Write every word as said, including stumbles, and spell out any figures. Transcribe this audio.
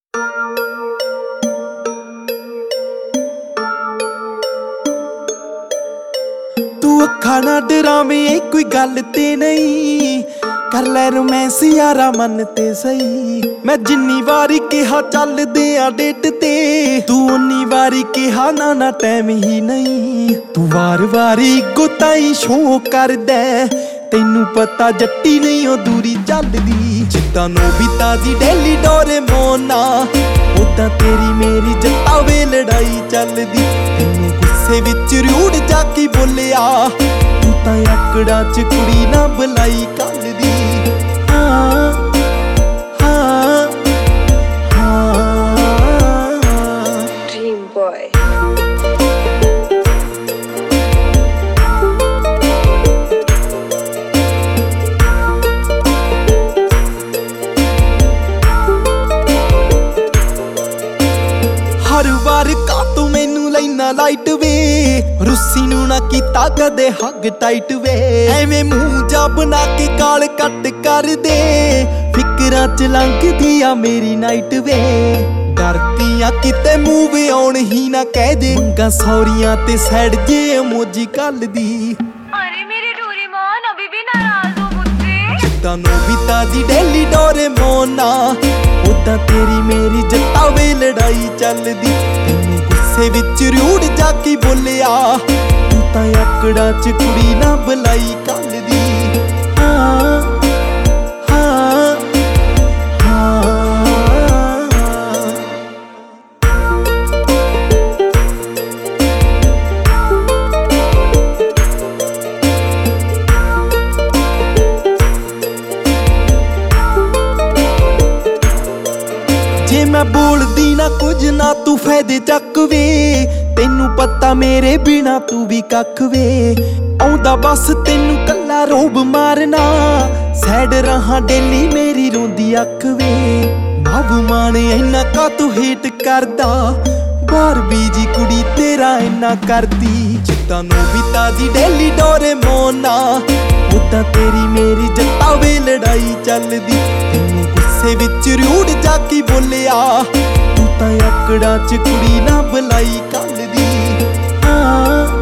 तू अखा ना डरावे कोई गल ते नहीं, कर लै रोमैंस यारा मन ते सही। मैं जिन्नी वारी कहा चलदे आ डेट ते, तू उन्नी वारी कहा ना ना टाइम ही नहीं। तू वार वारी इगो ताई शो कर दे, तैनू पता जट्टी नहीं ओ दूरी चलदी। जिद्दां नोबिता दी डेली डोरेमोन आ, उदां तेरी मेरी जट्टा वे लड़ाई चलदी। तैनू गुस्से विच रूड़ जाके बोलिया, तू तां आकड़ां च कुड़ी ना बुलाई कलदी। हाँ हाँ हाँ Dream Boy। हर बार का तू मैनू लैना लाइट वे, रुस्सी नू ना कीता कदे हग टाइट वे। एवें मूंह जा बना के गाल कट कर दे, फिकरां च लंघदी आ मेरी नाइट वे। डरदी आ किते मूव आउण ही ना कह दे, मंगा सौरियां ते सैड जे इमोजी घल्लदी। अरे मेरे डोरेमोन अभी भी नाराज हो मुझसे। जिद्दां नोबिता दी डेली डोरेमोन आ, उदां तेरी मेरी जट्टा वे लड़ाई चलदी। तैनू गुस्से विच रूड़ जाके बोलिया, तू तां आकड़ां च कुड़ी ना बुलाई कलदी। हाँ हाँ हाँ जे मैं बोलदी ना कुछ ना तू फायदे चक वे, तैनू पता मेरे बिना तू भी कख वे। आउंदा बस तैनू कल्ला रोब मारना, सैड रहा डेली मेरी रोंदी अख वे। नव माने इन्ना का तू हेट करदा, बार बीजी कुड़ी तेरा इन्ना करदी। जिद्दां नोबिता दी डेली डोरेमोन आ, उदां तेरी मेरी जट्टा वे लड़ाई चलदी। तैनू गुस्से विच रूड़ जाके बोलिया, तू तां आकड़ां च कुड़ी ना बुलाई कलदी। हाँ